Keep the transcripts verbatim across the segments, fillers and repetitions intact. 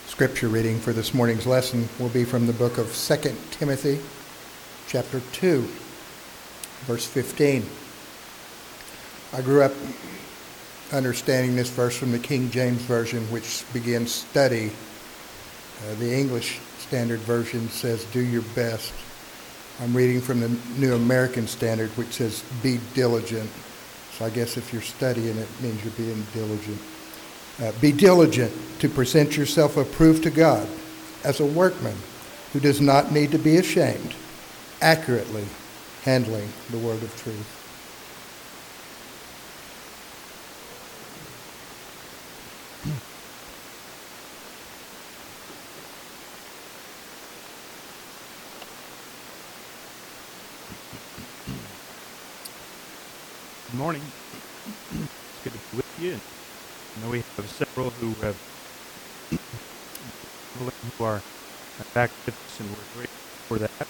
Scripture reading for this morning's lesson will be from the book of Second Timothy, chapter two, verse fifteen. I grew up understanding this verse from the King James Version, which begins, study. Uh, the English Standard Version says, do your best. I'm reading from the New American Standard, which says, be diligent. So I guess if you're studying, it means you're being diligent. Uh, be diligent to present yourself approved to God as a workman who does not need to be ashamed, accurately handling the word of truth. Good morning. It's good to be with you. I know we have several who have who are back with us, and we're grateful for that.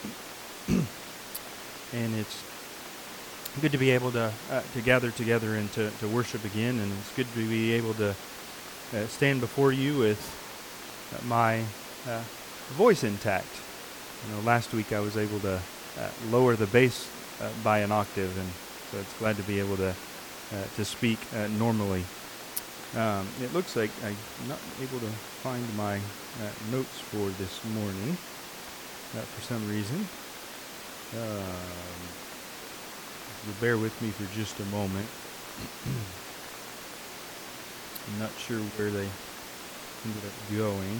And it's good to be able to uh, to gather together and to, to worship again. And it's good to be able to uh, stand before you with uh, my uh, voice intact. You know, last week I was able to uh, lower the bass uh, by an octave, and so it's glad to be able to uh, to speak uh, normally. Um, it looks like I'm not able to find my uh, notes for this morning uh, for some reason. Um, you'll bear with me for just a moment. I'm not sure where they ended up going.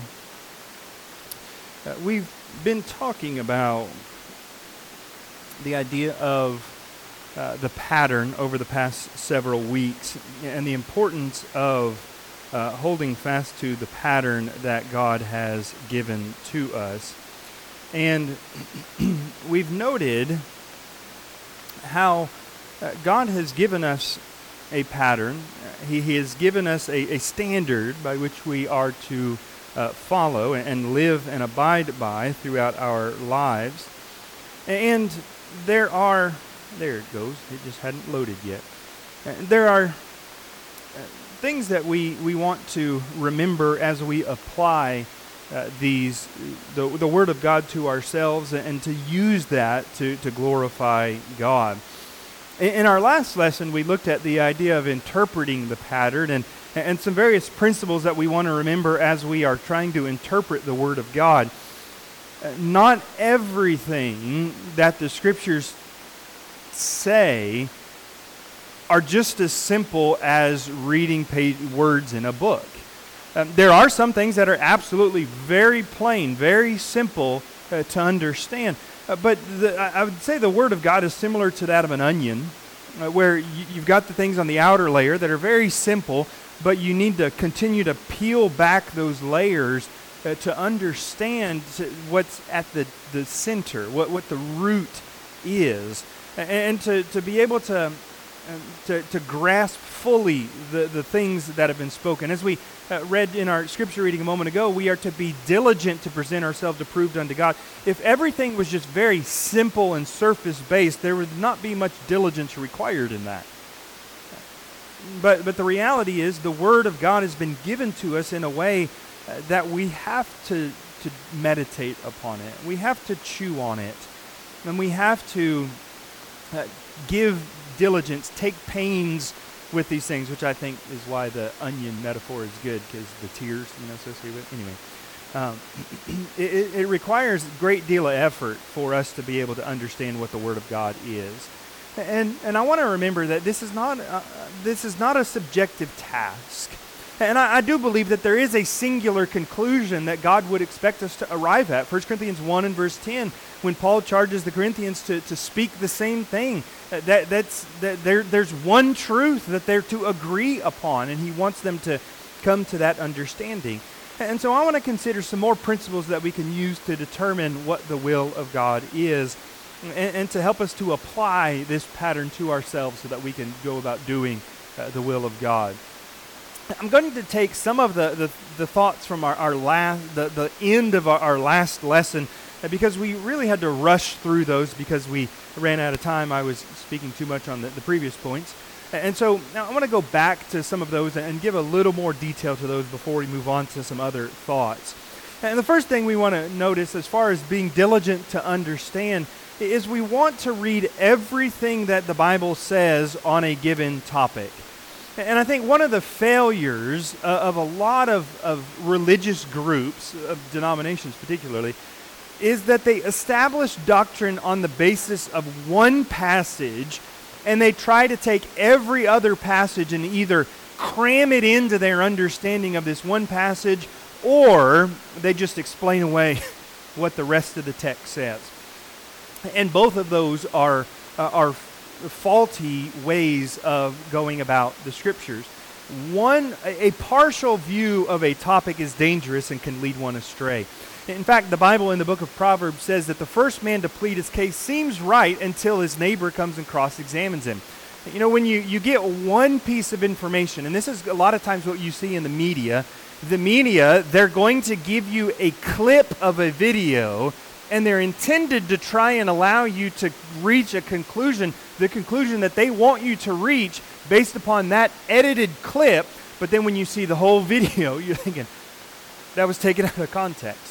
Uh, we've been talking about the idea of Uh, the pattern over the past several weeks and the importance of uh, holding fast to the pattern that God has given to us. And we've noted how uh, God has given us a pattern. He, he has given us a, a standard by which we are to uh, follow and, and live and abide by throughout our lives. And there are There it goes. It just hadn't loaded yet. Uh, there are uh, things that we, we want to remember as we apply uh, these the the Word of God to ourselves, and, and to use that to, to glorify God. In, in our last lesson, we looked at the idea of interpreting the pattern and, and some various principles that we want to remember as we are trying to interpret the Word of God. Uh, not everything that the Scriptures say are just as simple as reading page words in a book. Um, there are some things that are absolutely very plain, very simple uh, to understand. Uh, but the, I would say the Word of God is similar to that of an onion, uh, where you, you've got the things on the outer layer that are very simple, but you need to continue to peel back those layers uh, to understand what's at the, the center, what, what the root is. And to, to be able to, uh, to to grasp fully the, the things that have been spoken. As we uh, read in our scripture reading a moment ago, we are to be diligent to present ourselves approved unto God. If everything was just very simple and surface-based, there would not be much diligence required in that. But, but the reality is the Word of God has been given to us in a way uh, that we have to, to meditate upon it. We have to chew on it. And we have to Uh, give diligence, take pains with these things, which I think is why the onion metaphor is good, because the tears, you know, associated with it. Anyway, um, it, it requires a great deal of effort for us to be able to understand what the Word of God is, and and I want to remember that this is not uh, this is not a subjective task, and I, I do believe that there is a singular conclusion that God would expect us to arrive at. First Corinthians one and verse ten. When Paul charges the Corinthians to, to speak the same thing, uh, that that's that there there's one truth that they're to agree upon, and he wants them to come to that understanding. And so I want to consider some more principles that we can use to determine what the will of God is, and, and to help us to apply this pattern to ourselves so that we can go about doing uh, the will of God. I'm going to take some of the, the, the thoughts from our, our last the, the end of our, our last lesson, because we really had to rush through those because we ran out of time. I was speaking too much on the, the previous points. And so now I want to go back to some of those and give a little more detail to those before we move on to some other thoughts. And the first thing we want to notice as far as being diligent to understand is we want to read everything that the Bible says on a given topic. And I think one of the failures uh, of a lot of, of religious groups, of denominations particularly, is that they establish doctrine on the basis of one passage, and they try to take every other passage and either cram it into their understanding of this one passage, or they just explain away what the rest of the text says. And both of those are uh, are faulty ways of going about the Scriptures. One, a, a partial view of a topic is dangerous and can lead one astray. In fact, the Bible in the book of Proverbs says that the first man to plead his case seems right until his neighbor comes and cross-examines him. You know, when you, you get one piece of information, and this is a lot of times what you see in the media, the media, they're going to give you a clip of a video, and they're intended to try and allow you to reach a conclusion, the conclusion that they want you to reach based upon that edited clip, but then when you see the whole video, you're thinking, that was taken out of context.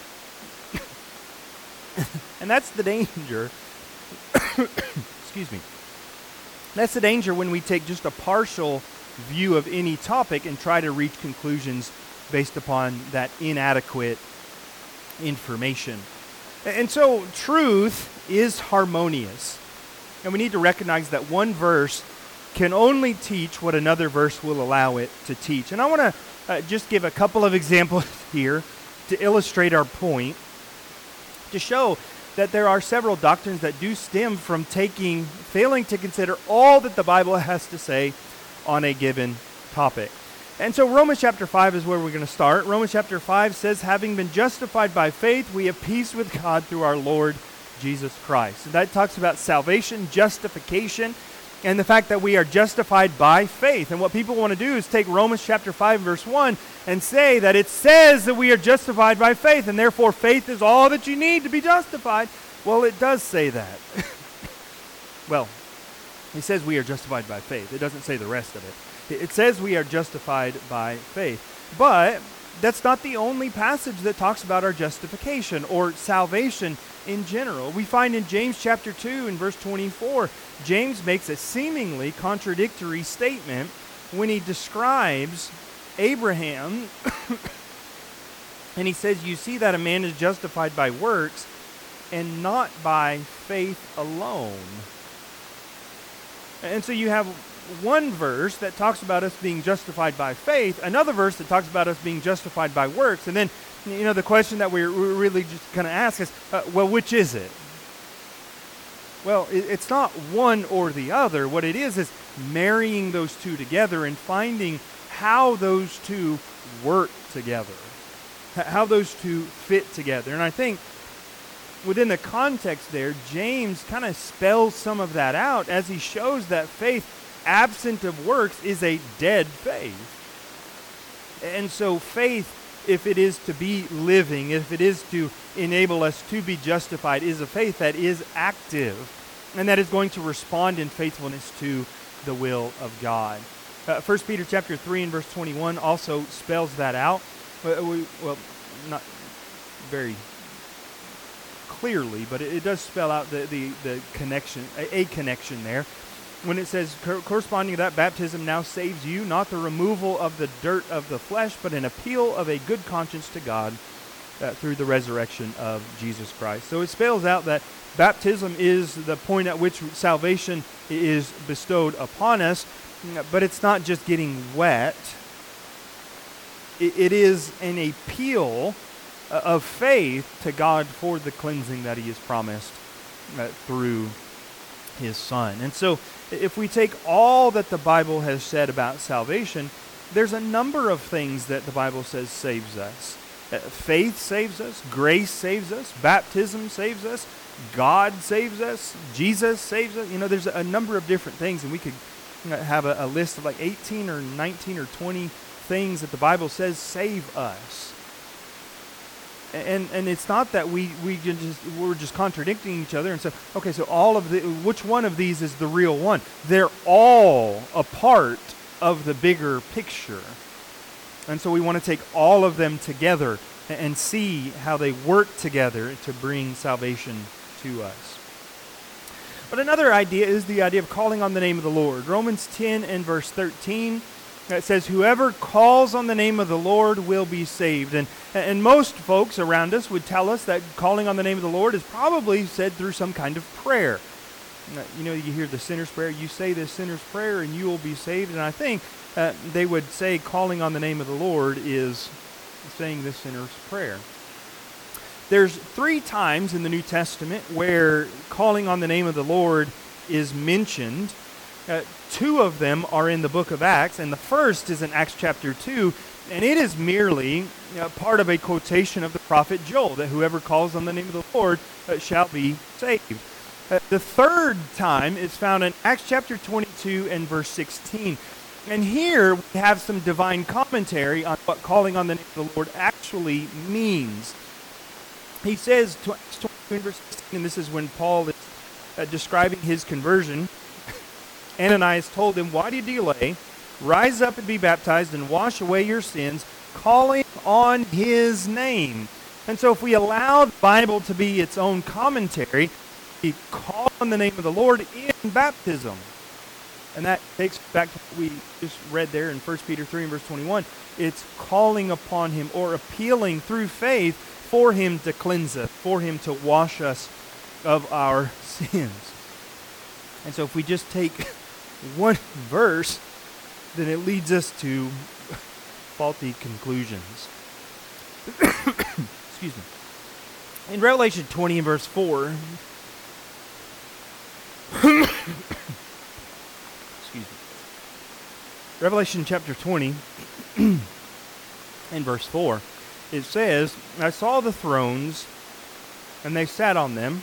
And that's the danger. Excuse me. That's the danger when we take just a partial view of any topic and try to reach conclusions based upon that inadequate information. And so truth is harmonious. And we need to recognize that one verse can only teach what another verse will allow it to teach. And I want to uh, just give a couple of examples here to illustrate our point, to show that there are several doctrines that do stem from taking, failing to consider all that the Bible has to say on a given topic. And so Romans chapter five is where we're going to start. Romans chapter five says, having been justified by faith, we have peace with God through our Lord Jesus Christ. And that talks about salvation, justification, and the fact that we are justified by faith. And what people want to do is take Romans chapter five, verse one, and say that it says that we are justified by faith, and therefore faith is all that you need to be justified. Well, it does say that. Well, it says we are justified by faith. It doesn't say the rest of it. It says we are justified by faith. But that's not the only passage that talks about our justification or salvation in general. We find in James chapter two and verse twenty-four, James makes a seemingly contradictory statement when he describes Abraham, and he says, you see that a man is justified by works and not by faith alone. And so you have one verse that talks about us being justified by faith, another verse that talks about us being justified by works, and then, you know, the question that we're really just kind of ask is, uh, well, which is it? Well, it, it's not one or the other. What it is is marrying those two together and finding how those two work together, how those two fit together. And I think within the context there, James kind of spells some of that out as he shows that faith absent of works is a dead faith. And so faith, if it is to be living, if it is to enable us to be justified, is a faith that is active and that is going to respond in faithfulness to the will of God. Uh, First Peter chapter three and verse twenty-one also spells that out. Uh, we, well, not very clearly, but it, it does spell out the, the, the connection, a, a connection there. When it says, corresponding to that, baptism now saves you, not the removal of the dirt of the flesh, but an appeal of a good conscience to God uh, through the resurrection of Jesus Christ. So it spells out that baptism is the point at which salvation is bestowed upon us, but it's not just getting wet. It, it is an appeal uh, of faith to God for the cleansing that He has promised uh, through His Son. And so if we take all that the Bible has said about salvation, there's a number of things that the Bible says saves us. Uh, faith saves us, grace saves us, baptism saves us, God saves us, Jesus saves us. You know, there's a number of different things, and we could have a, a list of like eighteen or nineteen or twenty things that the Bible says save us. And and it's not that we we can just we're just contradicting each other and say, okay, so all of the which one of these is the real one? They're all a part of the bigger picture. And so we want to take all of them together and see how they work together to bring salvation to us. But another idea is the idea of calling on the name of the Lord. Romans ten and verse thirteen, it says, whoever calls on the name of the Lord will be saved. And, and most folks around us would tell us that calling on the name of the Lord is probably said through some kind of prayer. You know, you hear the sinner's prayer, you say this sinner's prayer and you will be saved. And I think uh, they would say calling on the name of the Lord is saying this sinner's prayer. There's three times in the New Testament where calling on the name of the Lord is mentioned. Uh, two of them are in the book of Acts, and the first is in Acts chapter two, and it is merely uh, part of a quotation of the prophet Joel, that whoever calls on the name of the Lord uh, shall be saved. Uh, the third time is found in Acts chapter twenty-two and verse sixteen. And here we have some divine commentary on what calling on the name of the Lord actually means. He says, twenty-two and verse sixteen, and this is when Paul is uh, describing his conversion. Ananias told him, why do you delay? Rise up and be baptized and wash away your sins, calling on his name. And so if we allow the Bible to be its own commentary, we call on the name of the Lord in baptism. And that takes back to what we just read there in First Peter three and verse twenty-one. It's calling upon him or appealing through faith for him to cleanse us, for him to wash us of our sins. And so if we just take one verse, then it leads us to faulty conclusions. Excuse me. In Revelation twenty and verse four, excuse me. Revelation chapter twenty and verse four, it says, I saw the thrones, and they sat on them,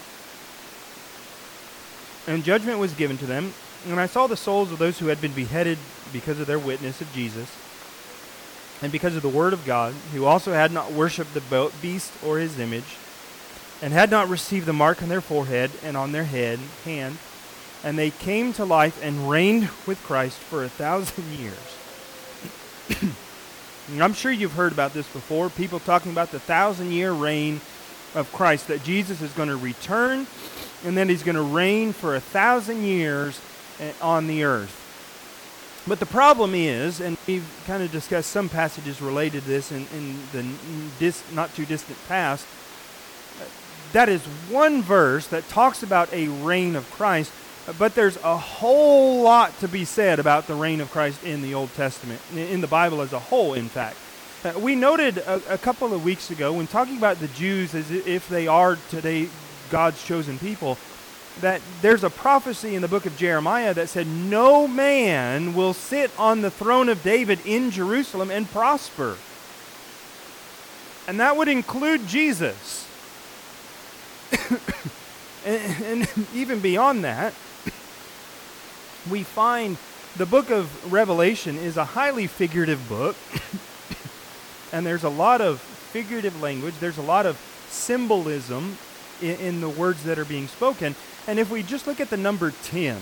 and judgment was given to them. And I saw the souls of those who had been beheaded because of their witness of Jesus, and because of the word of God, who also had not worshipped the beast or his image, and had not received the mark on their forehead and on their head, hand, and they came to life and reigned with Christ for a thousand years. I'm sure you've heard about this before, people talking about the thousand-year reign of Christ, that Jesus is going to return, and then he's going to reign for a thousand years on the earth. But the problem is, and we've kind of discussed some passages related to this in, in the dis, not too distant past, that is one verse that talks about a reign of Christ, but there's a whole lot to be said about the reign of Christ in the Old Testament, in the Bible as a whole, in fact. Uh, we noted a, a couple of weeks ago, when talking about the Jews as if they are today God's chosen people, that there's a prophecy in the book of Jeremiah that said, no man will sit on the throne of David in Jerusalem and prosper. And that would include Jesus. and, and even beyond that, we find the book of Revelation is a highly figurative book. And there's a lot of figurative language. There's a lot of symbolism in, in the words that are being spoken. And if we just look at the number ten,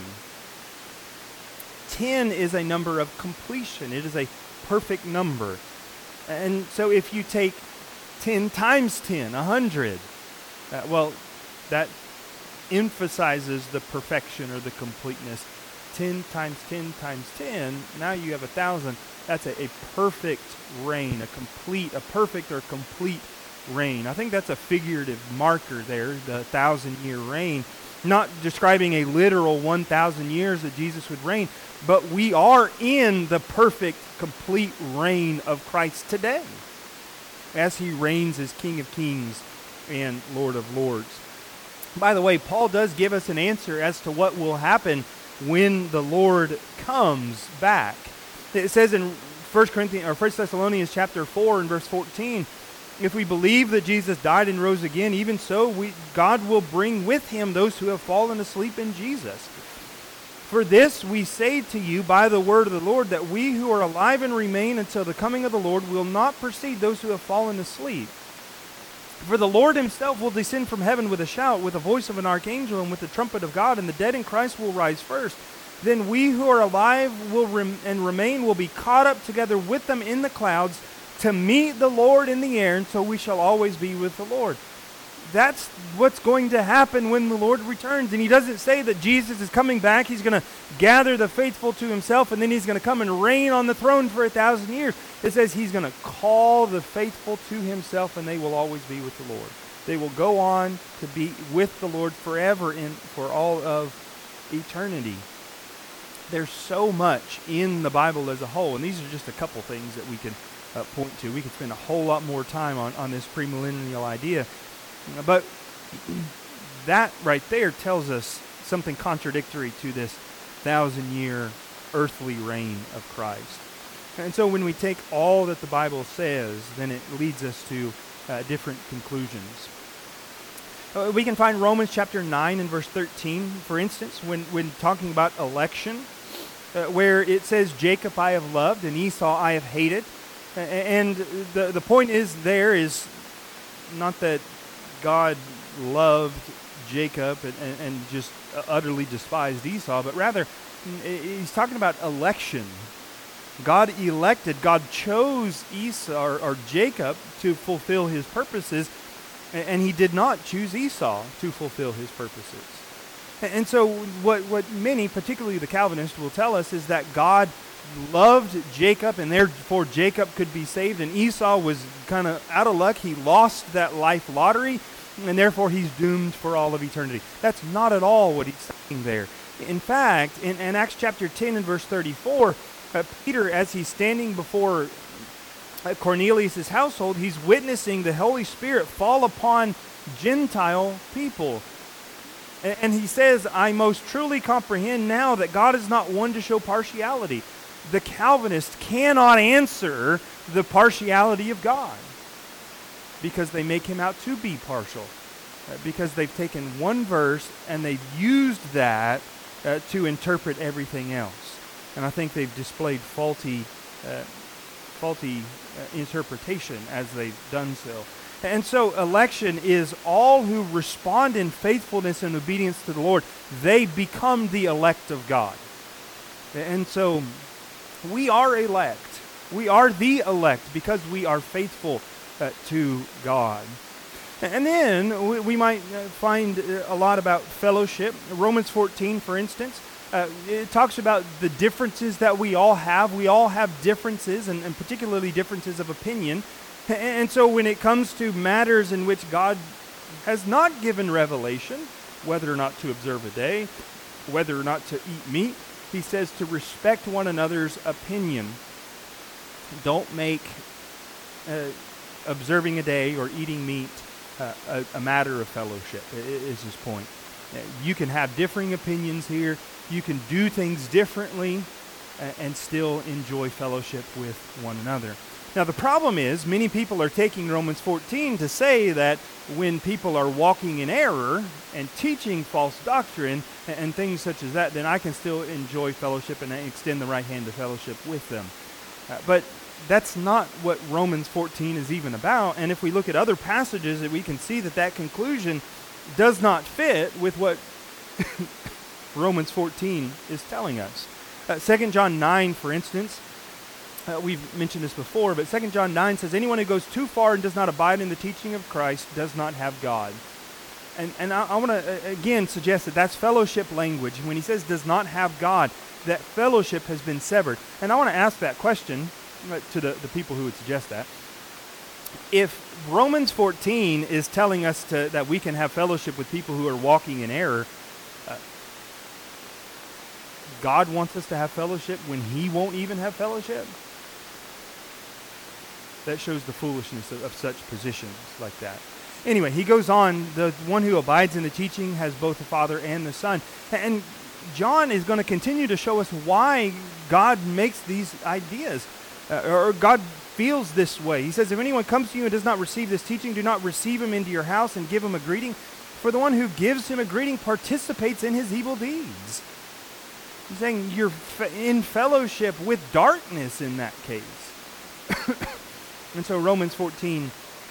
ten is a number of completion. It is a perfect number. And so if you take ten times ten, one hundred, uh, well, that emphasizes the perfection or the completeness. ten times ten times ten, now you have a thousand. That's a, a perfect reign, a complete, a perfect or complete reign. I think that's a figurative marker there, the thousand-year reign. Not describing a literal one thousand years that Jesus would reign, but we are in the perfect, complete reign of Christ today, as he reigns as King of Kings and Lord of Lords. By the way, Paul does give us an answer as to what will happen when the Lord comes back. It says in First Corinthians or First Thessalonians chapter four and verse fourteen, if we believe that Jesus died and rose again, even so we God will bring with him those who have fallen asleep in Jesus. For this we say to you by the word of the Lord, that we who are alive and remain until the coming of the Lord will not precede those who have fallen asleep. For the Lord himself will descend from heaven with a shout, with the voice of an archangel, and with the trumpet of God, and the dead in Christ will rise first. Then we who are alive will rem- and remain will be caught up together with them in the clouds to meet the Lord in the air, and so we shall always be with the Lord. That's what's going to happen when the Lord returns. And he doesn't say that Jesus is coming back. He's going to gather the faithful to himself, and then he's going to come and reign on the throne for a thousand years. It says he's going to call the faithful to himself, and they will always be with the Lord. They will go on to be with the Lord forever and for all of eternity. There's so much in the Bible as a whole, and these are just a couple things that we can uh, point to. We could spend a whole lot more time on, on this premillennial idea. But that right there tells us something contradictory to this thousand-year earthly reign of Christ. And so when we take all that the Bible says, then it leads us to uh, different conclusions. Uh, we can find Romans chapter nine and verse thirteen, for instance, when, when talking about election, uh, where it says, Jacob I have loved and Esau I have hated. Uh, and the, the point is there is not that God loved Jacob and, and, and just utterly despised Esau, but rather he's talking about election. God elected, God chose Esau or, or Jacob to fulfill his purposes, and, and he did not choose Esau to fulfill his purposes. And, and so what, what many, particularly the Calvinists, will tell us is that God loved Jacob, and therefore Jacob could be saved, and Esau was kind of out of luck. He lost that life lottery, and therefore he's doomed for all of eternity. That's not at all what he's saying there. In fact, in, in Acts chapter ten and verse thirty-four, uh, Peter, as he's standing before uh, Cornelius' household, he's witnessing the Holy Spirit fall upon Gentile people. And, and he says, I most truly comprehend now that God is not one to show partiality. The Calvinists cannot answer the partiality of God because they make him out to be partial. Uh, because they've taken one verse and they've used that uh, to interpret everything else. And I think they've displayed faulty, uh, faulty uh, interpretation as they've done so. And so election is all who respond in faithfulness and obedience to the Lord. They become the elect of God. And so we are elect. We are the elect because we are faithful uh, to God. And then we, we might find a lot about fellowship. Romans fourteen, for instance, uh, it talks about the differences that we all have. We all have differences, and, and particularly differences of opinion. And so when it comes to matters in which God has not given revelation, whether or not to observe a day, whether or not to eat meat, he says to respect one another's opinion. Don't make uh, observing a day or eating meat uh, a, a matter of fellowship, is his point. You can have differing opinions here. You can do things differently uh, and still enjoy fellowship with one another. Now, the problem is many people are taking Romans fourteen to say that when people are walking in error and teaching false doctrine and, and things such as that, then I can still enjoy fellowship and extend the right hand of fellowship with them. Uh, but that's not what Romans fourteen is even about. And if we look at other passages, that we can see that that conclusion does not fit with what Romans fourteen is telling us. Uh, Second John nine, for instance, Uh, we've mentioned this before, but Second John nine says, anyone who goes too far and does not abide in the teaching of Christ does not have God. And and I, I want to, uh, again, suggest that that's fellowship language. When he says does not have God, that fellowship has been severed. And I want to ask that question uh, to the, the people who would suggest that. If Romans fourteen is telling us to, that we can have fellowship with people who are walking in error, uh, God wants us to have fellowship when he won't even have fellowship? That shows the foolishness of, of such positions like that. Anyway, he goes on, the one who abides in the teaching has both the Father and the Son. And John is going to continue to show us why God makes these ideas, uh, or God feels this way. He says, if anyone comes to you and does not receive this teaching, do not receive him into your house and give him a greeting, for the one who gives him a greeting participates in his evil deeds. He's saying you're in fellowship with darkness in that case. And so Romans fourteen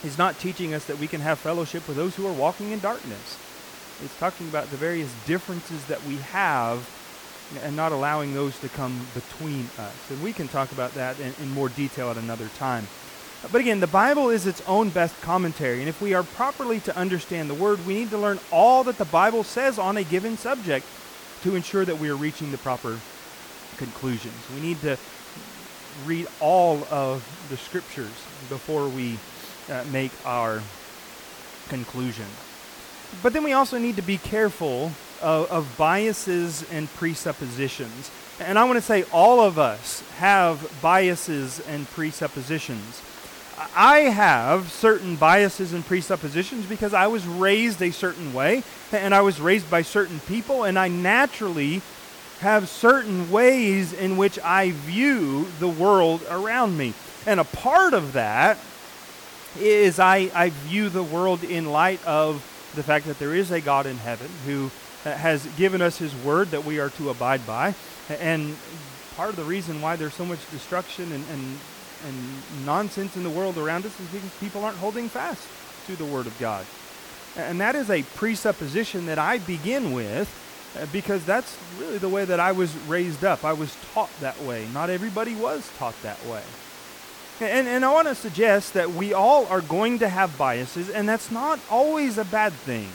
He's not teaching us that we can have fellowship with those who are walking in darkness. It's talking about the various differences that we have and not allowing those to come between us. And we can talk about that in, in more detail at another time. But again, the Bible is its own best commentary, and if we are properly to understand the Word, we need to learn all that the Bible says on a given subject to ensure that we are reaching the proper conclusions. We need to read all of the Scriptures before we uh, make our conclusion. But then we also need to be careful of, of biases and presuppositions. And I want to say all of us have biases and presuppositions. I have certain biases and presuppositions because I was raised a certain way, and I was raised by certain people, and I naturally have certain ways in which I view the world around me. And a part of that is I, I view the world in light of the fact that there is a God in heaven who has given us His Word that we are to abide by. And part of the reason why there's so much destruction and, and, and nonsense in the world around us is because people aren't holding fast to the Word of God. And that is a presupposition that I begin with because that's really the way that I was raised up. I was taught that way. Not everybody was taught that way. And, and I want to suggest that we all are going to have biases, and that's not always a bad thing.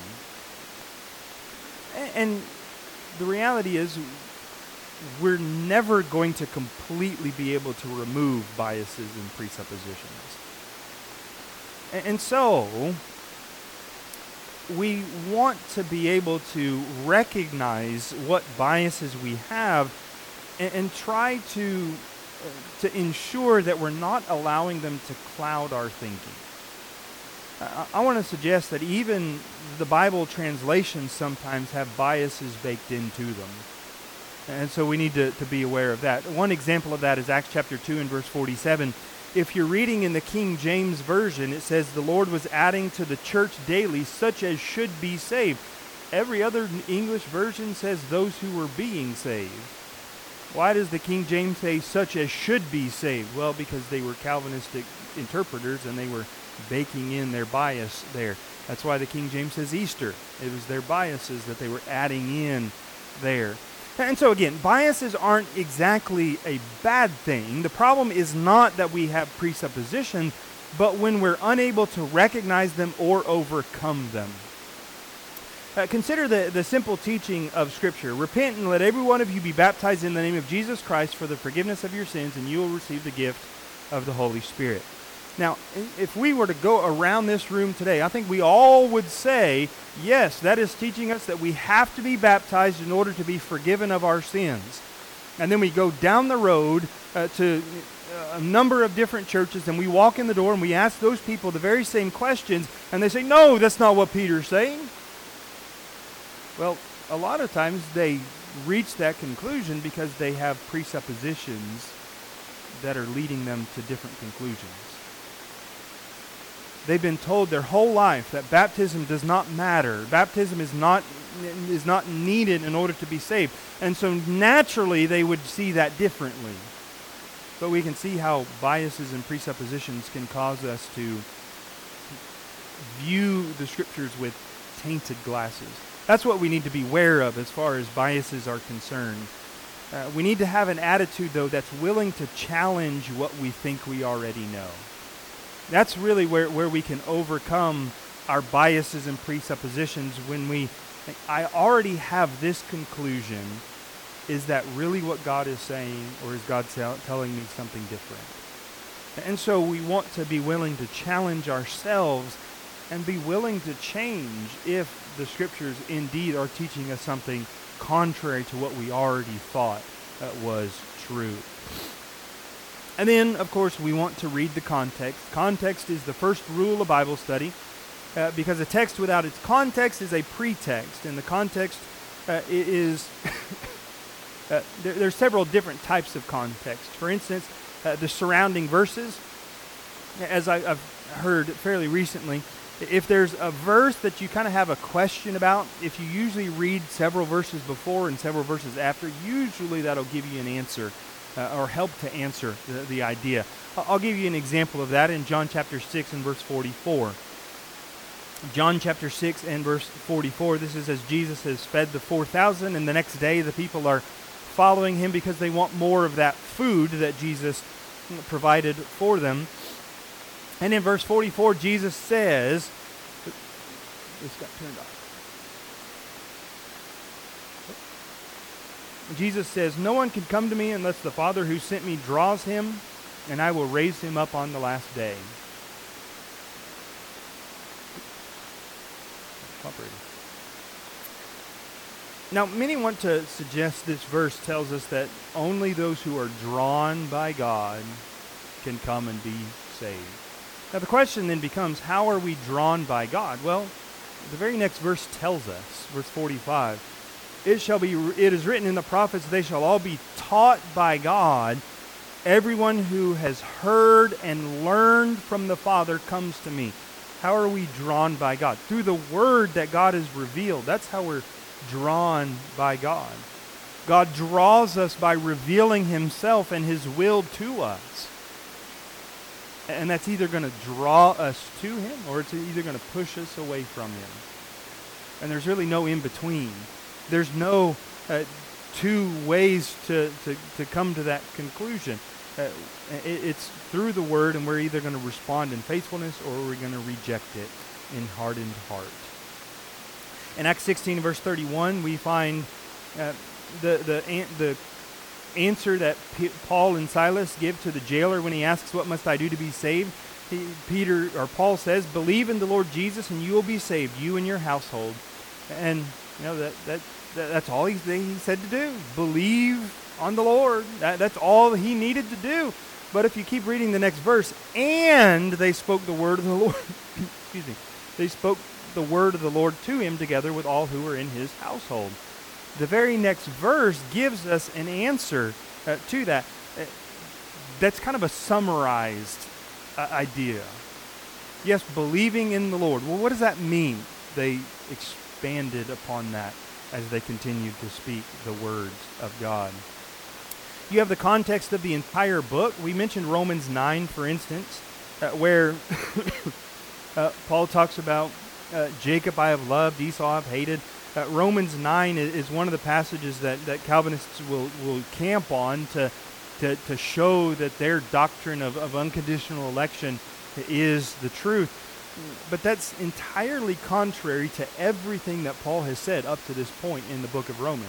And, and the reality is, we're never going to completely be able to remove biases and presuppositions. And, and so, we want to be able to recognize what biases we have and, and try to to ensure that we're not allowing them to cloud our thinking. I, I want to suggest that even the Bible translations sometimes have biases baked into them. And so we need to, to be aware of that. One example of that is Acts chapter two and verse forty-seven. If you're reading in the King James Version, it says, "The Lord was adding to the church daily such as should be saved." Every other English version says those who were being saved. Why does the King James say such as should be saved? Well, because they were Calvinistic interpreters and they were baking in their bias there. That's why the King James says Easter. It was their biases that they were adding in there. And so again, biases aren't exactly a bad thing. The problem is not that we have presuppositions, but when we're unable to recognize them or overcome them. Uh, consider the, the simple teaching of Scripture. Repent and let every one of you be baptized in the name of Jesus Christ for the forgiveness of your sins, and you will receive the gift of the Holy Spirit. Now, if we were to go around this room today, I think we all would say, yes, that is teaching us that we have to be baptized in order to be forgiven of our sins. And then we go down the road uh, to a number of different churches, and we walk in the door and we ask those people the very same questions, and they say, no, that's not what Peter's saying. Well, a lot of times they reach that conclusion because they have presuppositions that are leading them to different conclusions. They've been told their whole life that baptism does not matter. Baptism is not is not needed in order to be saved. And so naturally they would see that differently. But we can see how biases and presuppositions can cause us to view the Scriptures with tainted glasses. That's what we need to be aware of as far as biases are concerned. Uh, we need to have an attitude, though, that's willing to challenge what we think we already know. That's really where, where we can overcome our biases and presuppositions when we think, I already have this conclusion. Is that really what God is saying, or is God tell, telling me something different? And so we want to be willing to challenge ourselves and be willing to change if the Scriptures indeed are teaching us something contrary to what we already thought uh, was true. And then, of course, we want to read the context. Context is the first rule of Bible study, uh, because a text without its context is a pretext, and the context uh, is... uh, there, there are several different types of context. For instance, uh, the surrounding verses, as I, I've heard fairly recently, if there's a verse that you kind of have a question about, if you usually read several verses before and several verses after, usually that'll give you an answer uh, or help to answer the, the idea. I'll give you an example of that in John chapter six and verse forty-four. John chapter six and verse forty-four, this is as Jesus has fed the four thousand, and the next day the people are following him because they want more of that food that Jesus provided for them. And in verse forty-four, Jesus says, this got turned off. Jesus says, "No one can come to me unless the Father who sent me draws him, and I will raise him up on the last day." Operator. Now, many want to suggest this verse tells us that only those who are drawn by God can come and be saved. Now, the question then becomes, how are we drawn by God? Well, the very next verse tells us, verse forty-five, It shall be. It is written in the prophets, they shall all be taught by God. Everyone who has heard and learned from the Father comes to me. How are we drawn by God? Through the Word that God has revealed. That's how we're drawn by God. God draws us by revealing Himself and His will to us. And that's either going to draw us to Him or it's either going to push us away from Him. And there's really no in between. There's no uh, two ways to, to, to come to that conclusion. Uh, it, it's through the Word, and we're either going to respond in faithfulness or we're going to reject it in hardened heart. In Acts sixteen, verse thirty-one, we find uh, the, the, the answer that P- Paul and Silas give to the jailer when he asks, "What must I do to be saved?" He, Peter or Paul says, "Believe in the Lord Jesus, and you will be saved, you and your household." And you know that that. That's all he, he said to do. Believe on the Lord. That, that's all he needed to do. But if you keep reading the next verse, and they spoke the word of the Lord. Excuse me. They spoke the word of the Lord to him together with all who were in his household. The very next verse gives us an answer uh, to that. Uh, that's kind of a summarized uh, idea. Yes, believing in the Lord. Well, what does that mean? They expanded upon that as they continued to speak the words of God. You have the context of the entire book. We mentioned Romans nine, for instance, uh, where uh, Paul talks about uh, Jacob I have loved, Esau I have hated. Uh, Romans nine is, is one of the passages that, that Calvinists will, will camp on to, to, to show that their doctrine of, of unconditional election is the truth. But that's entirely contrary to everything that Paul has said up to this point in the book of Romans.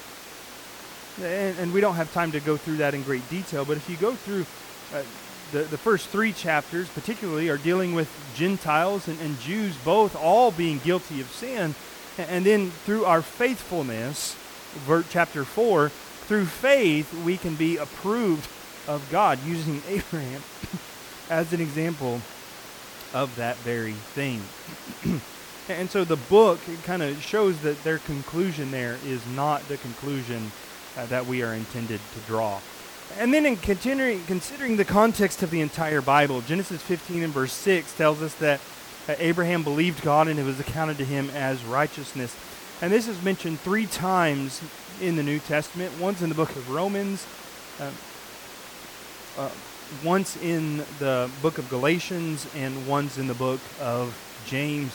And, and we don't have time to go through that in great detail, but if you go through uh, the, the first three chapters, particularly, are dealing with Gentiles and, and Jews, both all being guilty of sin. And then through our faithfulness, chapter four, through faith, we can be approved of God, using Abraham as an example of that very thing. And so the book kind of shows that their conclusion there is not the conclusion uh, that we are intended to draw. And then in continuing, considering the context of the entire Bible, Genesis fifteen and verse six tells us that uh, Abraham believed God and it was accounted to him as righteousness. And this is mentioned three times in the New Testament. Once in the book of Romans, uh, uh, once in the book of Galatians, and once in the book of James.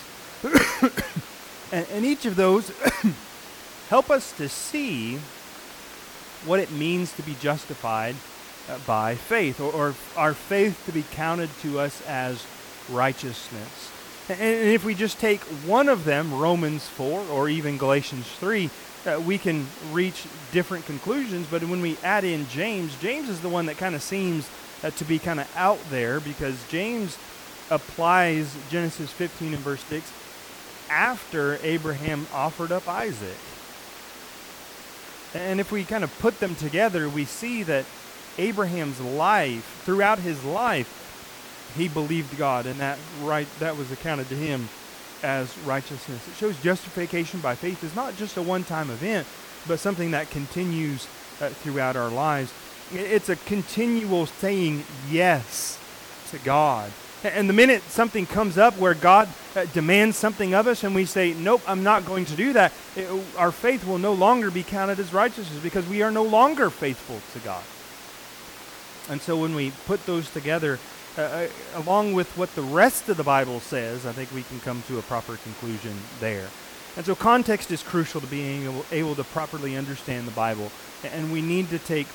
and, and each of those help us to see what it means to be justified uh, by faith, or, or our faith to be counted to us as righteousness. And, and if we just take one of them, Romans four, or even Galatians three, uh, we can reach different conclusions. But when we add in James, James is the one that kind of seems Uh, to be kind of out there, because James applies Genesis fifteen and verse six after Abraham offered up Isaac. And if we kind of put them together, we see that Abraham's life, throughout his life, he believed God, and that right that was accounted to him as righteousness. It shows justification by faith is not just a one-time event, but something that continues uh, throughout our lives. It's a continual saying yes to God. And the minute something comes up where God uh, demands something of us and we say, nope, I'm not going to do that, it, our faith will no longer be counted as righteousness, because we are no longer faithful to God. And so when we put those together, uh, along with what the rest of the Bible says, I think we can come to a proper conclusion there. And so context is crucial to being able, able to properly understand the Bible. And we need to take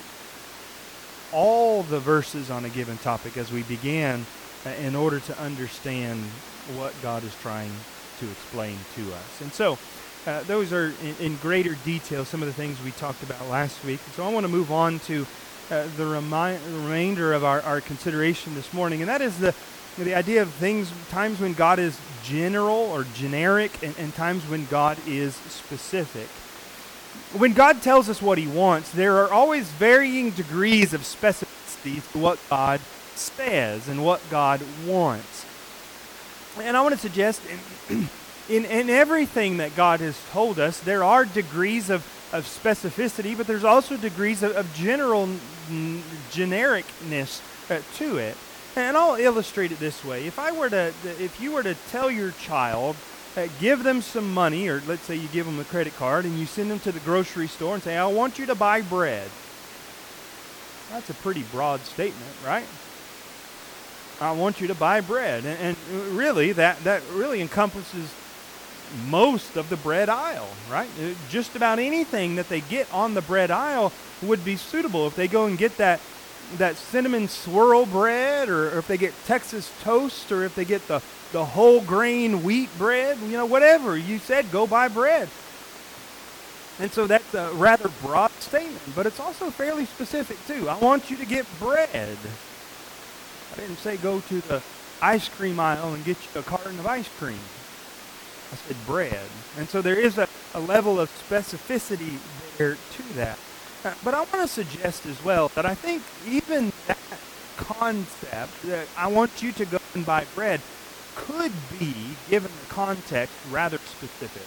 all the verses on a given topic as we began uh, in order to understand what God is trying to explain to us. And so uh, those are in, in greater detail some of the things we talked about last week. So I want to move on to uh, the remi- remainder of our, our consideration this morning, and that is the the idea of things, times when God is general or generic, and, and times when God is specific. When God tells us what he wants, there are always varying degrees of specificity to what God says and what God wants. And I want to suggest in, in, in everything that God has told us, there are degrees of, of specificity, but there's also degrees of, of general n- genericness uh, to it. And I'll illustrate it this way. If I were to, if you were to tell your child, uh, give them some money, or let's say you give them a credit card and you send them to the grocery store and say, I want you to buy bread. That's a pretty broad statement, right? I want you to buy bread. And, and really, that, that really encompasses most of the bread aisle, right? Just about anything that they get on the bread aisle would be suitable. If they go and get that that cinnamon swirl bread, or, or if they get Texas toast, or if they get the, the whole grain wheat bread, you know, whatever you said, go buy bread. And so that's a rather broad statement, but it's also fairly specific too. I want you to get bread. I didn't say go to the ice cream aisle and get you a carton of ice cream. I said bread. And so there is a, a level of specificity there to that. Uh, but I want to suggest as well that I think even that concept, that I want you to go and buy bread, could be, given the context, rather specific.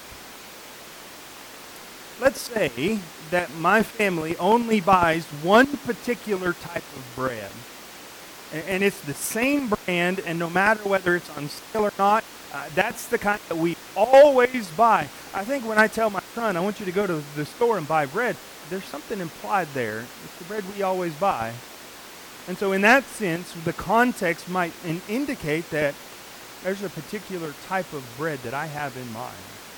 Let's say that my family only buys one particular type of bread. And, and it's the same brand, and no matter whether it's on sale or not, uh, that's the kind that we always buy. I think when I tell my son, I want you to go to the store and buy bread, there's something implied there. It's the bread we always buy. And so in that sense, the context might in- indicate that there's a particular type of bread that I have in mind.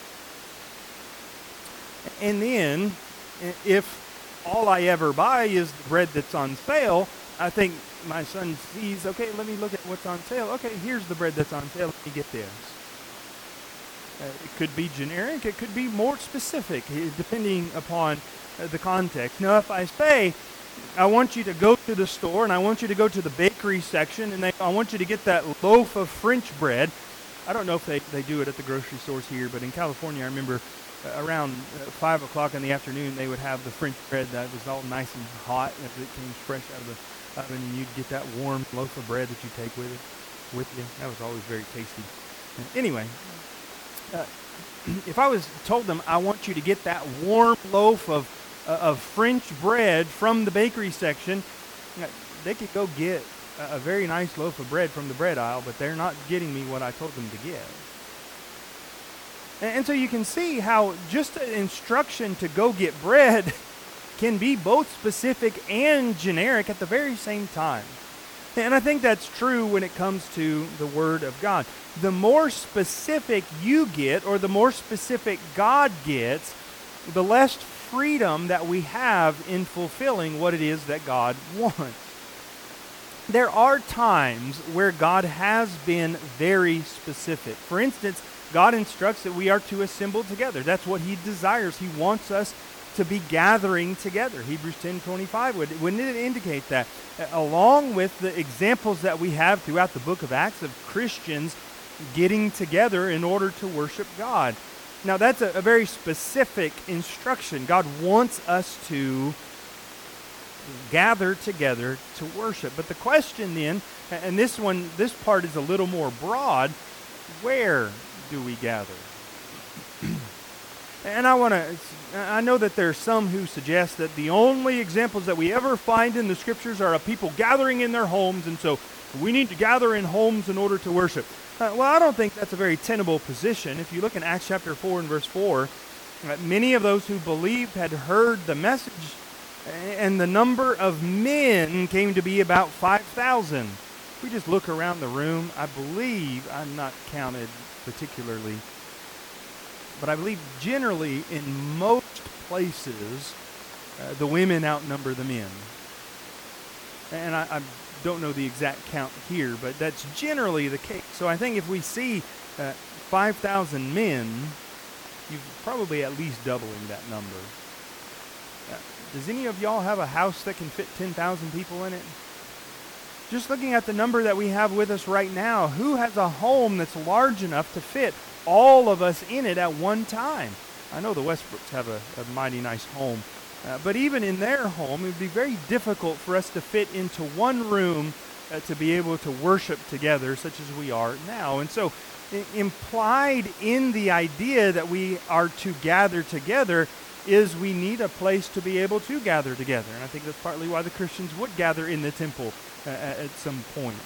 And then, if all I ever buy is the bread that's on sale, I think my son sees, okay, let me look at what's on sale. Okay, here's the bread that's on sale. Let me get this. Uh, it could be generic. It could be more specific, depending upon uh, the context. Now, if I say, I want you to go to the store and I want you to go to the bakery section and they, I want you to get that loaf of French bread. I don't know if they, they do it at the grocery stores here, but in California, I remember uh, around uh, five o'clock in the afternoon, they would have the French bread that was all nice and hot as it came fresh out of the oven, and you'd get that warm loaf of bread that you take with it, with you. That was always very tasty. Anyway, uh, if I was told them, I want you to get that warm loaf of uh, of French bread from the bakery section, they could go get a, a very nice loaf of bread from the bread aisle, but they're not getting me what I told them to get. And, and so you can see how just an instruction to go get bread can be both specific and generic at the very same time. And I think that's true when it comes to the Word of God. The more specific you get, or the more specific God gets, the less freedom that we have in fulfilling what it is that God wants. There are times where God has been very specific. For instance, God instructs that we are to assemble together. That's what He desires. He wants us to be gathering together. Hebrews ten twenty-five would, wouldn't it indicate that? Along with the examples that we have throughout the book of Acts of Christians getting together in order to worship God. Now that's a, a very specific instruction. God wants us to gather together to worship. But the question then, and this one, this part is a little more broad, where do we gather? And I want to, I know that there are some who suggest that the only examples that we ever find in the Scriptures are of people gathering in their homes, and so we need to gather in homes in order to worship. Uh, well, I don't think that's a very tenable position. If you look in Acts chapter four and verse four, uh, many of those who believed had heard the message And the number of men came to be about five thousand. If we just look around the room, I believe, I'm not counted particularly, but I believe generally in most places, uh, the women outnumber the men. And I, I don't know the exact count here, but that's generally the case. So I think if we see uh, five thousand men, you're probably at least doubling that number. Uh, does any of y'all have a house that can fit ten thousand people in it? Just looking at the number that we have with us right now, who has a home that's large enough to fit all of us in it at one time? I know the Westbrooks have a, a mighty nice home, uh, but even in their home, it would be very difficult for us to fit into one room uh, to be able to worship together such as we are now. And so I- implied in the idea that we are to gather together is we need a place to be able to gather together. And I think that's partly why the Christians would gather in the temple uh, at some point.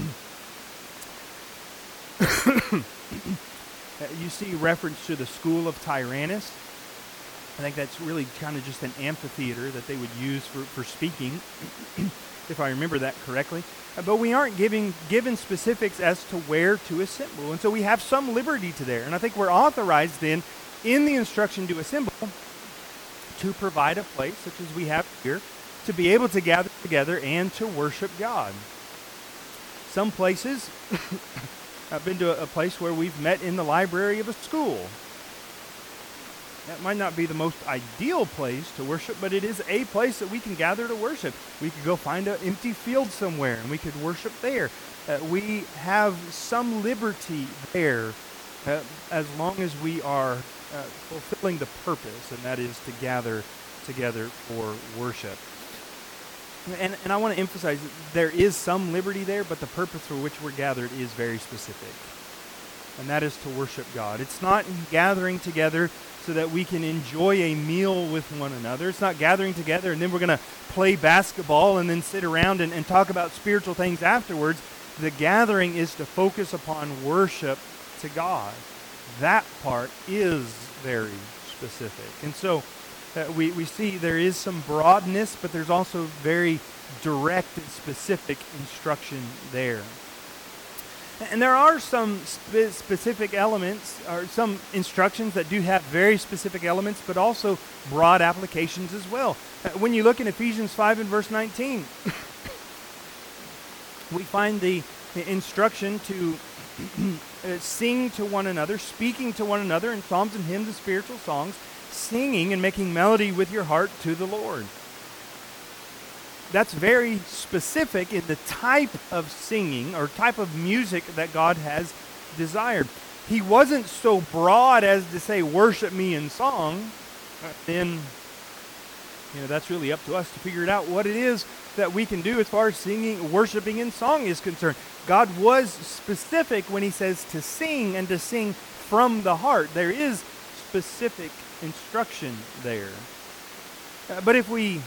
You see reference to the school of Tyrannus. I think that's really kind of just an amphitheater that they would use for, for speaking, if I remember that correctly. Uh, but we aren't giving given specifics as to where to assemble. And so we have some liberty to there. And I think we're authorized then in the instruction to assemble to provide a place, such as we have here, to be able to gather together and to worship God. Some places, I've been to a, a place where we've met in the library of a school. That might not be the most ideal place to worship, but it is a place that we can gather to worship. We could go find an empty field somewhere and we could worship there. Uh, we have some liberty there uh, as long as we are Uh, fulfilling the purpose, and that is to gather together for worship. And, and I want to emphasize that there is some liberty there, but the purpose for which we're gathered is very specific, and that is to worship God. It's not gathering together so that we can enjoy a meal with one another. It's not gathering together and then we're going to play basketball and then sit around and, and talk about spiritual things afterwards. The gathering is to focus upon worship to God. That part is very specific. And so uh, we, we see there is some broadness, but there's also very direct and specific instruction there. And there are some spe- specific elements, or some instructions that do have very specific elements, but also broad applications as well. Uh, when you look in Ephesians five and verse nineteen, we find the instruction to sing to one another, speaking to one another in psalms and hymns and spiritual songs, singing and making melody with your heart to the Lord. That's very specific in the type of singing or type of music that God has desired. He wasn't so broad as to say, worship me in song. Then, you know, that's really up to us to figure it out what it is that we can do as far as singing, worshiping in song is concerned. God was specific when he says to sing and to sing from the heart. There is specific instruction there. Uh, but if we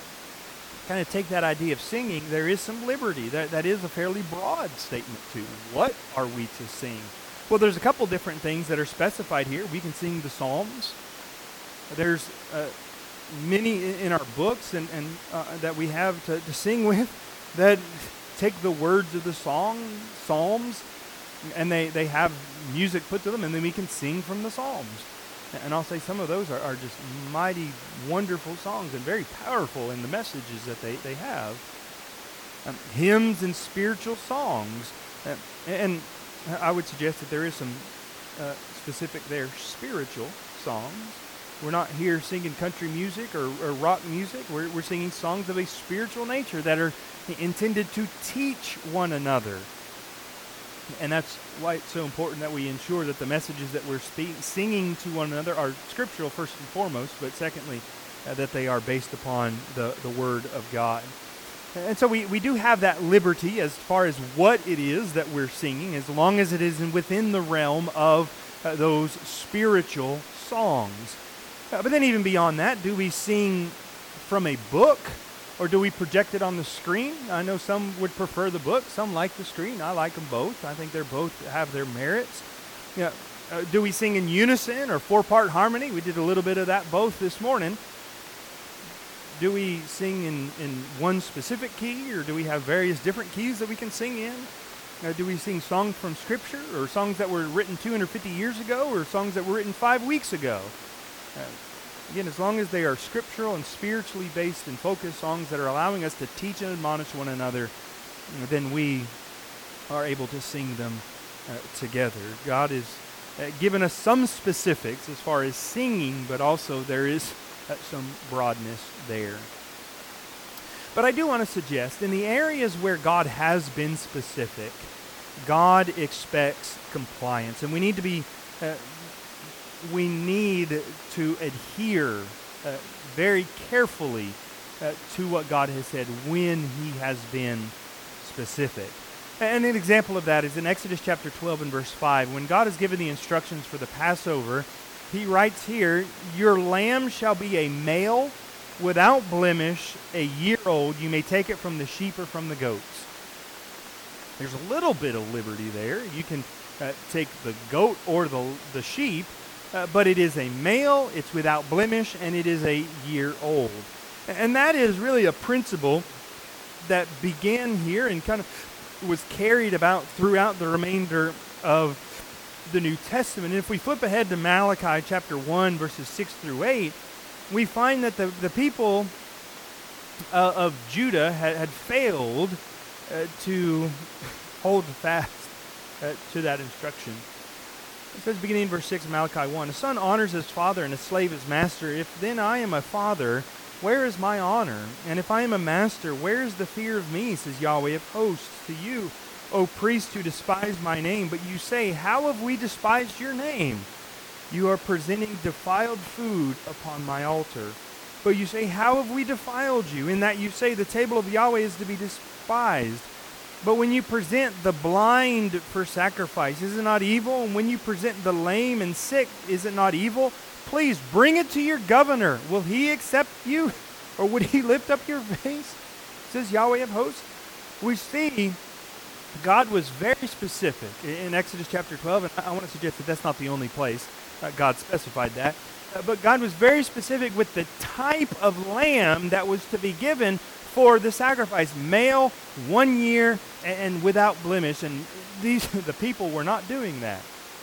kind of take that idea of singing, there is some liberty. That, that is a fairly broad statement too. What are we to sing? Well, there's a couple different things that are specified here. We can sing the Psalms. There's uh, many in our books and, and uh, that we have to, to sing with that take the words of the song, Psalms, and they, they have music put to them, and then we can sing from the Psalms. And I'll say some of those are, are just mighty, wonderful songs and very powerful in the messages that they, they have. Um, hymns and spiritual songs. Uh, and I would suggest that there is some uh, specific there spiritual songs. We're not here singing country music or, or rock music. We're, we're singing songs of a spiritual nature that are intended to teach one another. And that's why it's so important that we ensure that the messages that we're spe- singing to one another are scriptural first and foremost, but secondly, uh, that they are based upon the, the Word of God. And so we, we do have that liberty as far as what it is that we're singing, as long as it is in, within the realm of uh, those spiritual songs. Uh, but then even beyond that, do we sing from a book? Or do we project it on the screen? I know some would prefer the book. Some like the screen. I like them both. I think they're both have their merits. You know, uh, do we sing in unison or four-part harmony? We did a little bit of that both this morning. do we sing in, in one specific key, or do we have various different keys that we can sing in? Uh, do we sing songs from Scripture, or songs that were written two hundred fifty years ago, or songs that were written five weeks ago? Uh, again, as long as they are scriptural and spiritually based and focused songs that are allowing us to teach and admonish one another, you know, then we are able to sing them uh, together. God has uh, given us some specifics as far as singing, but also there is uh, some broadness there. But I do want to suggest, in the areas where God has been specific, God expects compliance, and we need to be, uh, we need to adhere uh, very carefully uh, to what God has said when He has been specific. And an example of that is in Exodus chapter twelve and verse five. When God has given the instructions for the Passover, He writes here, "Your lamb shall be a male, without blemish, a year old. You may take it from the sheep or from the goats." There's a little bit of liberty there. You can uh, take the goat or the, the sheep, uh, but it is a male, it's without blemish, and it is a year old. And that is really a principle that began here and kind of was carried about throughout the remainder of the New Testament. And if we flip ahead to Malachi chapter one, verses six through eight, we find that the, the people uh, of Judah had, had failed uh, to hold fast uh, to that instruction. It says, beginning in verse six of Malachi one, "A son honors his father and a slave his master. If then I am a father, where is my honor? And if I am a master, where is the fear of me, says Yahweh of hosts, to you, O priests who despise my name? But you say, how have we despised your name? You are presenting defiled food upon my altar." But you say, how have we defiled you? In that you say the table of Yahweh is to be despised. But when you present the blind for sacrifice, is it not evil? And when you present the lame and sick, is it not evil? Please bring it to your governor. Will he accept you? Or would he lift up your face? Says Yahweh of hosts. We see God was very specific in Exodus chapter twelve, and I want to suggest that that's not the only place Uh, God specified that. Uh, but God was very specific with the type of lamb that was to be given for the sacrifice. Male, one year, and, and without blemish. And these the people were not doing that.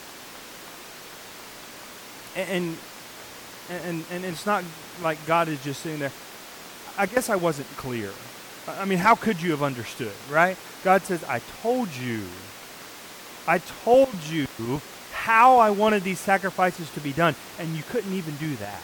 And, and, and it's not like God is just sitting there. I guess I wasn't clear. I mean, how could you have understood, right? God says, I told you. I told you how I wanted these sacrifices to be done, and you couldn't even do that.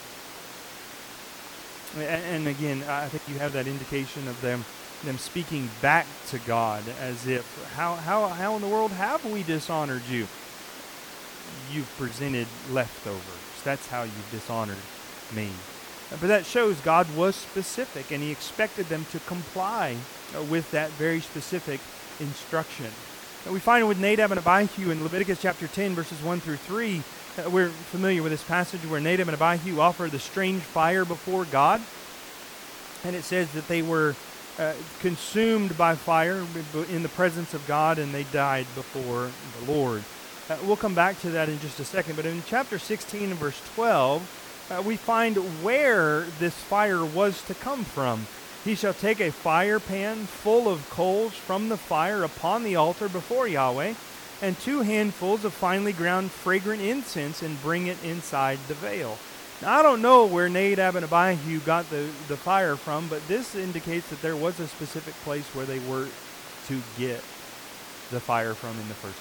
And, and again, I think you have that indication of them them speaking back to God as if, how, how, how in the world have we dishonored you? You've presented leftovers. That's how you've dishonored me. But that shows God was specific, and He expected them to comply with that very specific instruction. We find it with Nadab and Abihu in Leviticus chapter ten, verses one through three. Uh, we're familiar with this passage where Nadab and Abihu offer the strange fire before God. And it says that they were uh, consumed by fire in the presence of God, and they died before the Lord. Uh, we'll come back to that in just a second. But in chapter sixteen and verse twelve, uh, we find where this fire was to come from. "He shall take a fire pan full of coals from the fire upon the altar before Yahweh, and two handfuls of finely ground fragrant incense, and bring it inside the veil." Now, I don't know where Nadab and Abihu got the, the fire from, but this indicates that there was a specific place where they were to get the fire from in the first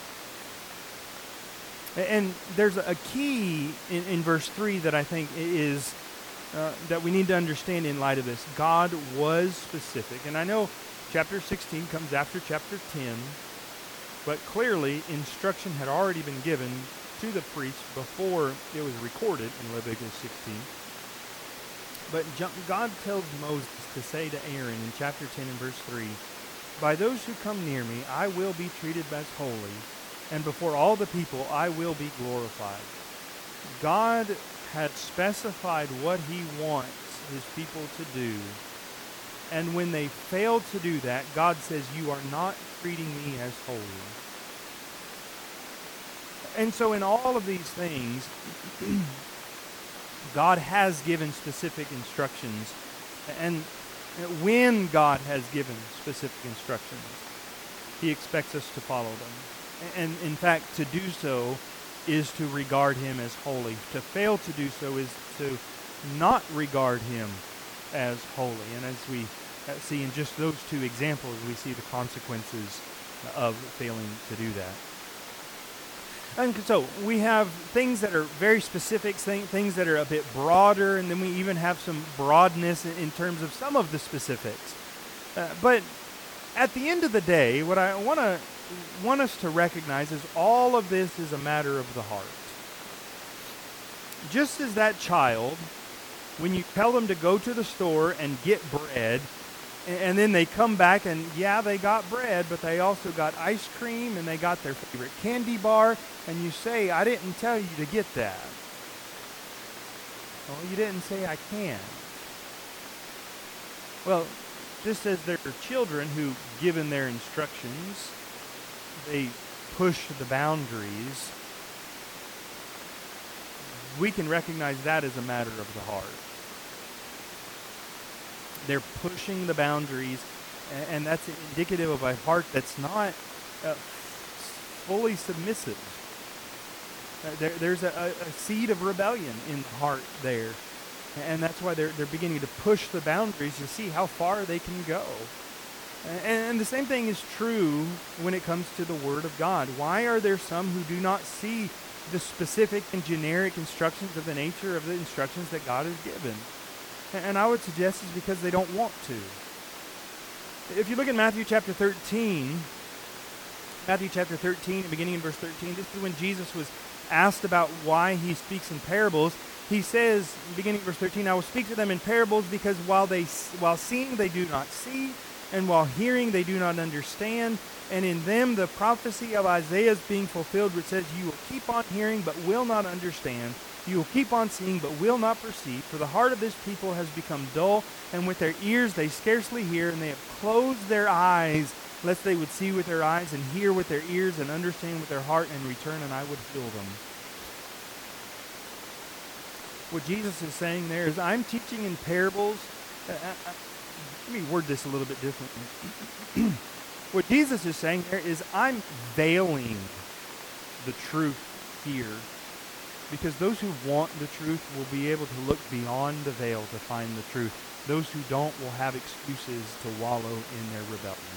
place. And there's a key in, in verse three that I think is Uh, that we need to understand in light of this. God was specific. And I know chapter sixteen comes after chapter ten, but clearly instruction had already been given to the priests before it was recorded in Leviticus sixteen. But God tells Moses to say to Aaron in chapter ten and verse three, "By those who come near me I will be treated as holy, and before all the people I will be glorified." God had specified what He wants His people to do. And when they failed to do that, God says, "You are not treating me as holy." And so in all of these things, God has given specific instructions, and when God has given specific instructions, He expects us to follow them. And in fact, to do so is to regard Him as holy. To fail to do so is to not regard Him as holy. And as we see in just those two examples, we see the consequences of failing to do that. And so we have things that are very specific, things that are a bit broader, and then we even have some broadness in terms of some of the specifics. Uh, but at the end of the day, what I want to want us to recognize is all of this is a matter of the heart. Just as that child, when you tell them to go to the store and get bread, and then they come back and, yeah, they got bread, but they also got ice cream and they got their favorite candy bar, and you say, I didn't tell you to get that. Well, you didn't say I can. Well, just as there are children who, given their instructions, they push the boundaries, we can recognize that as a matter of the heart. They're pushing the boundaries, and that's indicative of a heart that's not uh, fully submissive. Uh, there, there's a, a seed of rebellion in the heart there, and that's why they're they're beginning to push the boundaries to see how far they can go. And, and the same thing is true when it comes to the Word of God. Why are there some who do not see the specific and generic instructions of the nature of the instructions that God has given? And I would suggest it's because they don't want to. If you look at Matthew chapter thirteen, Matthew chapter thirteen, beginning in verse thirteen, this is when Jesus was asked about why he speaks in parables. He says, beginning in verse thirteen, I will speak to them in parables because while they, while seeing they do not see, and while hearing they do not understand, and in them the prophecy of Isaiah is being fulfilled, which says, you will keep on hearing but will not understand. You will keep on seeing, but will not perceive, for the heart of this people has become dull, and with their ears they scarcely hear, and they have closed their eyes, lest they would see with their eyes, and hear with their ears, and understand with their heart, and return, and I would heal them. What Jesus is saying there is, I'm teaching in parables. Uh, uh, let me word this a little bit differently. What Jesus is saying there is, I'm veiling the truth here. Because those who want the truth will be able to look beyond the veil to find the truth. Those who don't will have excuses to wallow in their rebellion.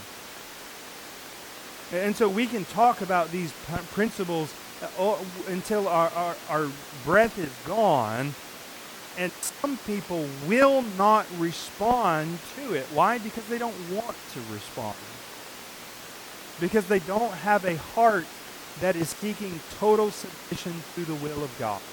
And so we can talk about these principles until our, our, our breath is gone, and some people will not respond to it. Why? Because they don't want to respond. Because they don't have a heart that is seeking total submission through the will of God.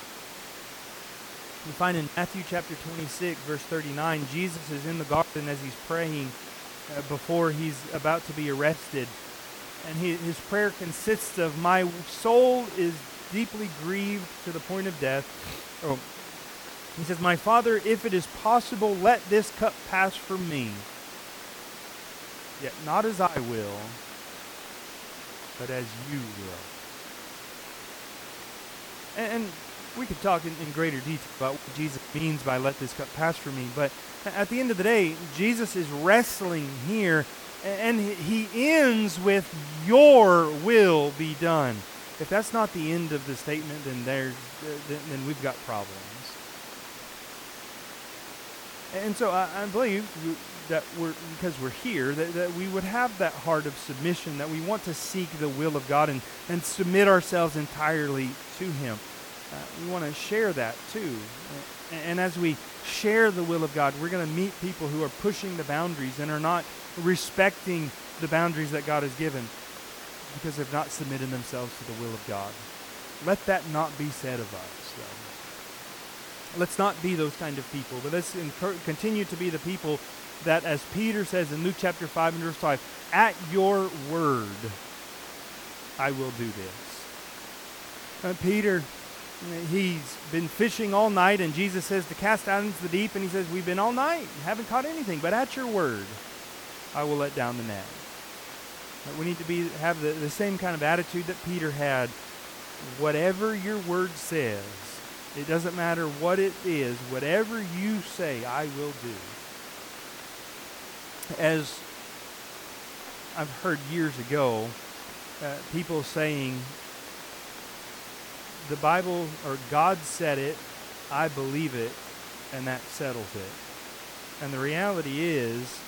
We find in Matthew chapter twenty-six, verse thirty-nine, Jesus is in the garden as he's praying uh, before he's about to be arrested. And he, his prayer consists of, my soul is deeply grieved to the point of death. Oh, he says, my Father, if it is possible, let this cup pass from me. Yet not as I will, but as you will. And, and we could talk in, in greater detail about what Jesus means by let this cup pass from me, but at the end of the day, Jesus is wrestling here, and he ends with, your will be done. If that's not the end of the statement, then there's then, then we've got problems. And so I, I believe that we're, because we're here, that, that we would have that heart of submission, that we want to seek the will of God and, and submit ourselves entirely to Him. Uh, we want to share that too. And, and as we share the will of God, we're going to meet people who are pushing the boundaries and are not respecting the boundaries that God has given because they've not submitted themselves to the will of God. Let that not be said of us, though. Let's not be those kind of people, but let's incur- continue to be the people that, as Peter says in Luke chapter five and verse five, at your word, I will do this. Uh, Peter, he's been fishing all night, and Jesus says to cast out into the deep, and he says, we've been all night and haven't caught anything, but at your word, I will let down the net. Uh, we need to be have the, the same kind of attitude that Peter had. Whatever your word says, It doesn't matter what it is. Whatever you say, I will do. As I've heard years ago, uh, people saying, the Bible, or God said it, I believe it, and that settles it. And the reality is,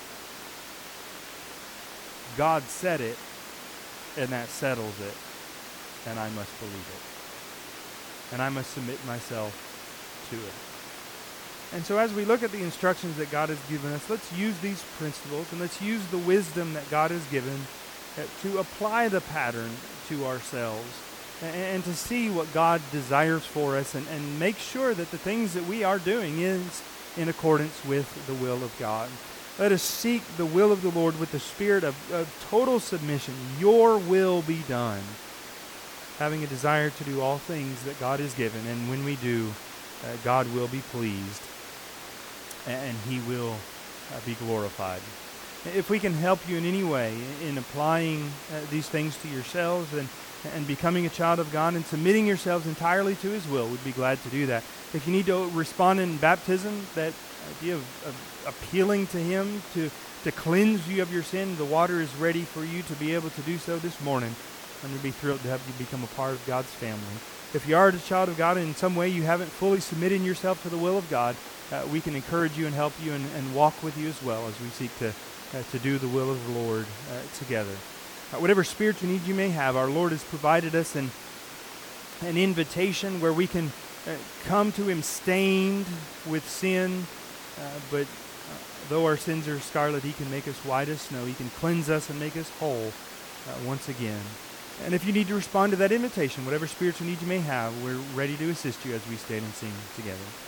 God said it, and that settles it, and I must believe it. And I must submit myself to it. And so as we look at the instructions that God has given us, let's use these principles, and let's use the wisdom that God has given uh, to apply the pattern to ourselves, and, and to see what God desires for us, and, and make sure that the things that we are doing is in accordance with the will of God. Let us seek the will of the Lord with the spirit of, of total submission. Your will be done. Having a desire to do all things that God has given. And when we do, uh, God will be pleased. And He will uh, be glorified. If we can help you in any way in applying uh, these things to yourselves and, and becoming a child of God and submitting yourselves entirely to His will, we'd be glad to do that. If you need to respond in baptism, that idea of, of appealing to Him to, to cleanse you of your sin, the water is ready for you to be able to do so this morning. And we'd be thrilled to have you become a part of God's family. If you are a child of God and in some way you haven't fully submitted yourself to the will of God, uh, we can encourage you and help you and, and walk with you as well as we seek to, uh, to do the will of the Lord uh, together. Uh, whatever spiritual need you may have, our Lord has provided us an, an invitation where we can uh, come to Him stained with sin, uh, but uh, though our sins are scarlet, He can make us white as snow. He can cleanse us and make us whole uh, once again. And if you need to respond to that invitation, whatever spiritual need you may have, we're ready to assist you as we stand and sing together.